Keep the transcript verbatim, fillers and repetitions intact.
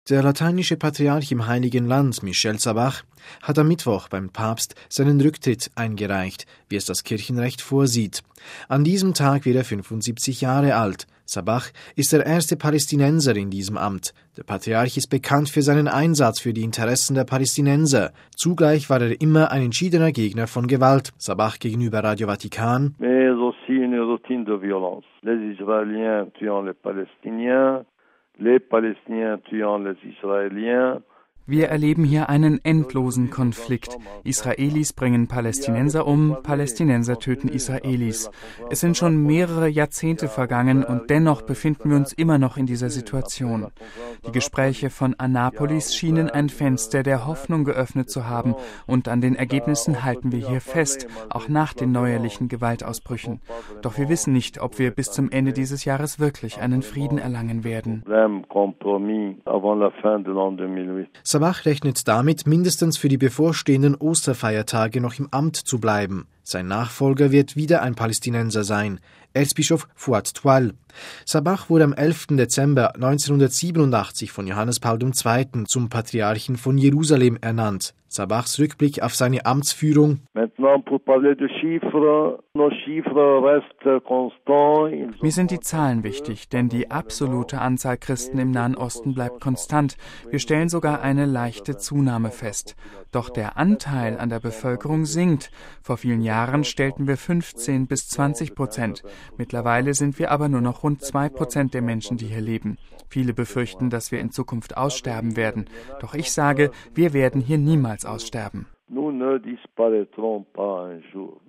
Der lateinische Patriarch im Heiligen Land, Michel Sabach, hat am Mittwoch beim Papst seinen Rücktritt eingereicht, wie es das Kirchenrecht vorsieht. An diesem Tag wird er fünfundsiebzig Jahre alt. Sabach ist der erste Palästinenser in diesem Amt. Der Patriarch ist bekannt für seinen Einsatz für die Interessen der Palästinenser. Zugleich war er immer ein entschiedener Gegner von Gewalt. Sabach gegenüber Radio Vatikan. Mais aussi une routine de violence. Les Israéliens tuant les Palestiniens, les Palästinens tuant les Israéliens. Wir erleben hier einen endlosen Konflikt. Israelis bringen Palästinenser um, Palästinenser töten Israelis. Es sind schon mehrere Jahrzehnte vergangen und dennoch befinden wir uns immer noch in dieser Situation. Die Gespräche von Annapolis schienen ein Fenster der Hoffnung geöffnet zu haben und an den Ergebnissen halten wir hier fest, auch nach den neuerlichen Gewaltausbrüchen. Doch wir wissen nicht, ob wir bis zum Ende dieses Jahres wirklich einen Frieden erlangen werden. Sabach rechnet damit, mindestens für die bevorstehenden Osterfeiertage noch im Amt zu bleiben. Sein Nachfolger wird wieder ein Palästinenser sein, Erzbischof Fouad Toual. Sabach wurde am elften Dezember neunzehnhundertsiebenundachtzig von Johannes Paul der Zweite. Zum Patriarchen von Jerusalem ernannt. Sabachs Rückblick auf seine Amtsführung. Mir sind die Zahlen wichtig, denn die absolute Anzahl Christen im Nahen Osten bleibt konstant. Wir stellen sogar eine leichte Zunahme fest. Doch der Anteil an der Bevölkerung sinkt. Vor vielen Jahren stellten wir fünfzehn bis zwanzig Prozent. Mittlerweile sind wir aber nur noch rund zwei Prozent der Menschen, die hier leben. Viele befürchten, dass wir in Zukunft aussterben werden. Doch ich sage, wir werden hier niemals aussterben. Nous ne disparaîtrons pas un jour.